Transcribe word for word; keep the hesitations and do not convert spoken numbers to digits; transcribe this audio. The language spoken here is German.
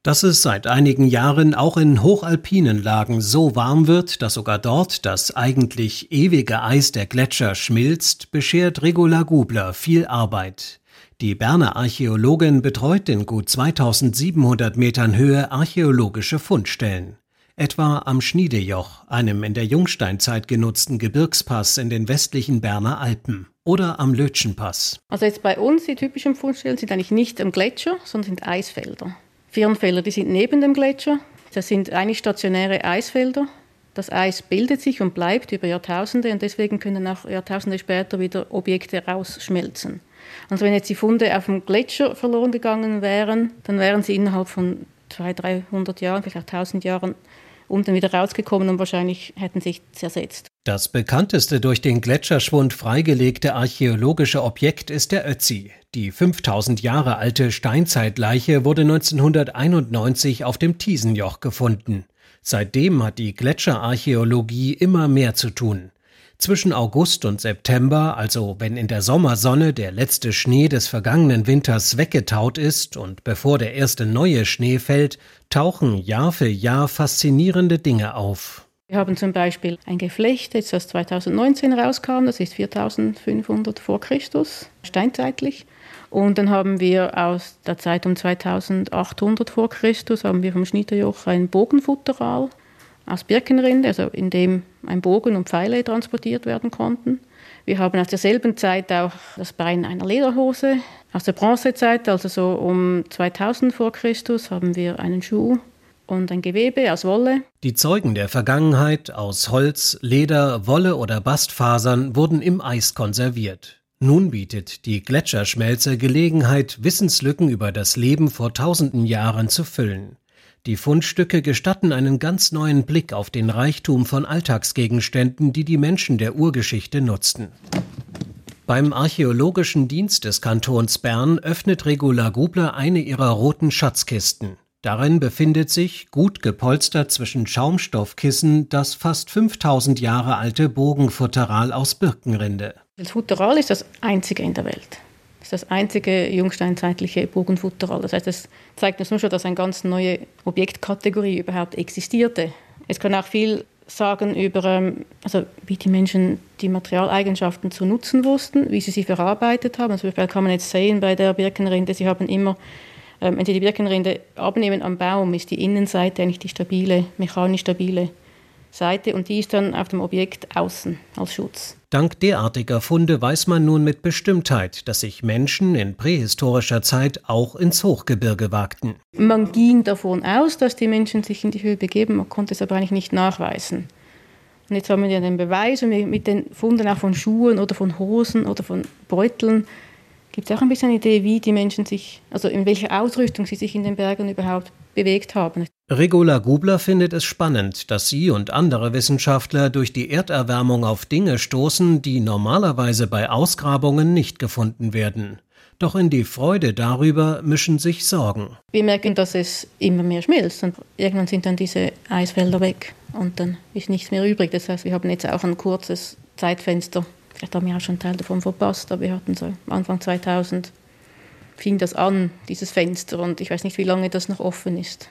Dass es seit einigen Jahren auch in hochalpinen Lagen so warm wird, dass sogar dort das eigentlich ewige Eis der Gletscher schmilzt, beschert Regula Gubler viel Arbeit. Die Berner Archäologin betreut in gut zweitausendsiebenhundert Metern Höhe archäologische Fundstellen. Etwa am Schniedejoch, einem in der Jungsteinzeit genutzten Gebirgspass in den westlichen Berner Alpen, oder am Lötschenpass. Also jetzt bei uns, die typischen Fundstellen sind eigentlich nicht am Gletscher, sondern sind Eisfelder. Firnfelder, die sind neben dem Gletscher. Das sind eigentlich stationäre Eisfelder. Das Eis bildet sich und bleibt über Jahrtausende und deswegen können auch Jahrtausende später wieder Objekte rausschmelzen. Also wenn jetzt die Funde auf dem Gletscher verloren gegangen wären, dann wären sie innerhalb von zweihundert, dreihundert Jahren, vielleicht auch tausend Jahren unten wieder rausgekommen und wahrscheinlich hätten sich zersetzt. Das bekannteste durch den Gletscherschwund freigelegte archäologische Objekt ist der Ötzi. Die fünftausend Jahre alte Steinzeitleiche wurde neunzehnhunderteinundneunzig auf dem Tiesenjoch gefunden. Seitdem hat die Gletscherarchäologie immer mehr zu tun. Zwischen August und September, also wenn in der Sommersonne der letzte Schnee des vergangenen Winters weggetaut ist und bevor der erste neue Schnee fällt, tauchen Jahr für Jahr faszinierende Dinge auf. Wir haben zum Beispiel ein Geflecht, das zweitausendneunzehn rauskam, das ist viertausendfünfhundert vor Christus, steinzeitlich. Und dann haben wir aus der Zeit um zweitausendachthundert vor Christus haben wir vom Schniedejoch ein Bogenfutteral aus Birkenrinde, also in dem ein Bogen und Pfeile transportiert werden konnten. Wir haben aus derselben Zeit auch das Bein einer Lederhose. Aus der Bronzezeit, also so um zweitausend vor Christus, haben wir einen Schuh und ein Gewebe aus Wolle. Die Zeugen der Vergangenheit aus Holz, Leder, Wolle oder Bastfasern wurden im Eis konserviert. Nun bietet die Gletscherschmelze Gelegenheit, Wissenslücken über das Leben vor tausenden Jahren zu füllen. Die Fundstücke gestatten einen ganz neuen Blick auf den Reichtum von Alltagsgegenständen, die die Menschen der Urgeschichte nutzten. Beim Archäologischen Dienst des Kantons Bern öffnet Regula Gubler eine ihrer roten Schatzkisten. Darin befindet sich, gut gepolstert zwischen Schaumstoffkissen, das fast fünftausend Jahre alte Bogenfutteral aus Birkenrinde. Das Futteral ist das einzige in der Welt. Das ist das einzige jungsteinzeitliche Bogenfutteral. Das heißt, es zeigt uns nur schon, dass eine ganz neue Objektkategorie überhaupt existierte. Es kann auch viel sagen über, also wie die Menschen die Materialeigenschaften zu nutzen wussten, wie sie sie verarbeitet haben. Also kann man jetzt sehen bei der Birkenrinde, sie haben immer, wenn sie die Birkenrinde abnehmen am Baum, ist die Innenseite eigentlich die stabile, mechanisch stabile Seite und die ist dann auf dem Objekt außen als Schutz. Dank derartiger Funde weiß man nun mit Bestimmtheit, dass sich Menschen in prähistorischer Zeit auch ins Hochgebirge wagten. Man ging davon aus, dass die Menschen sich in die Höhe begeben, man konnte es aber eigentlich nicht nachweisen. Und jetzt haben wir den Beweis und mit den Funden auch von Schuhen oder von Hosen oder von Beuteln gibt es auch ein bisschen eine Idee, wie die Menschen sich, also in welcher Ausrüstung sie sich in den Bergen überhaupt bewegt haben. Regula Gubler findet es spannend, dass sie und andere Wissenschaftler durch die Erderwärmung auf Dinge stoßen, die normalerweise bei Ausgrabungen nicht gefunden werden. Doch in die Freude darüber mischen sich Sorgen. Wir merken, dass es immer mehr schmilzt und irgendwann sind dann diese Eisfelder weg und dann ist nichts mehr übrig. Das heißt, wir haben jetzt auch ein kurzes Zeitfenster. Vielleicht haben wir auch schon einen Teil davon verpasst, aber wir hatten so Anfang zweitausend fing das an, dieses Fenster, und ich weiß nicht, wie lange das noch offen ist.